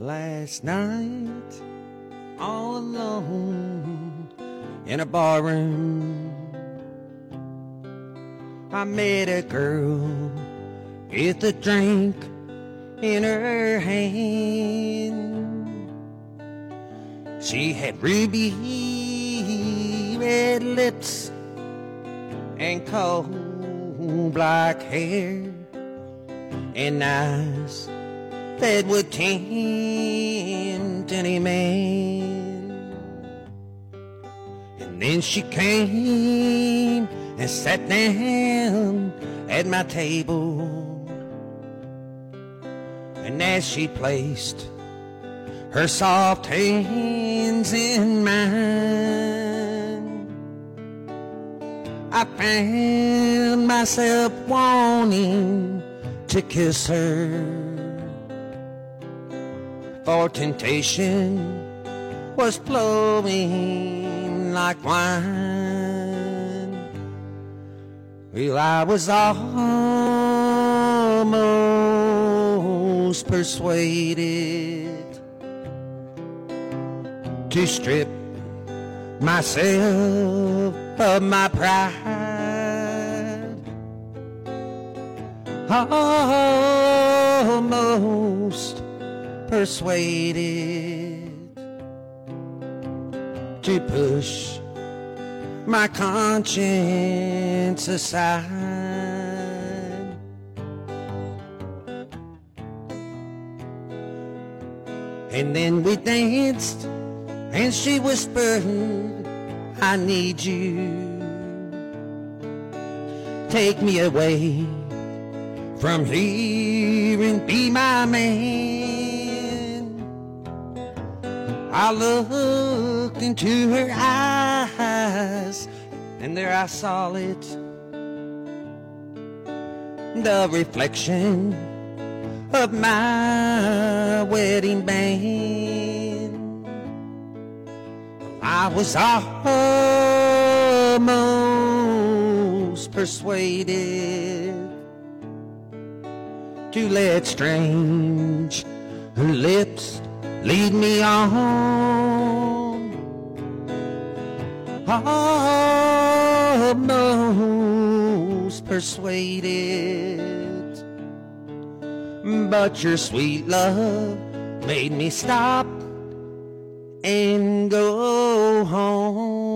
Last night, all alone in a barroom, I met a girl with a drink in her hand. She had ruby red lips and coal black hair and eyes that would tempt any man. And then she came and sat down at my table, and as she placed her soft hands in mine, I found myself wanting to kiss her, for temptation was flowing like wine. Well, I was almost persuaded to strip myself of my pride, almost persuaded to push my conscience aside. And then we danced, and she whispered, I need you. Take me away from here and be my man. I looked into her eyes, and there I saw it, the reflection of my wedding band. I was almost persuaded to let strange lips lead me on, almost persuaded, but your sweet love made me stop and go home.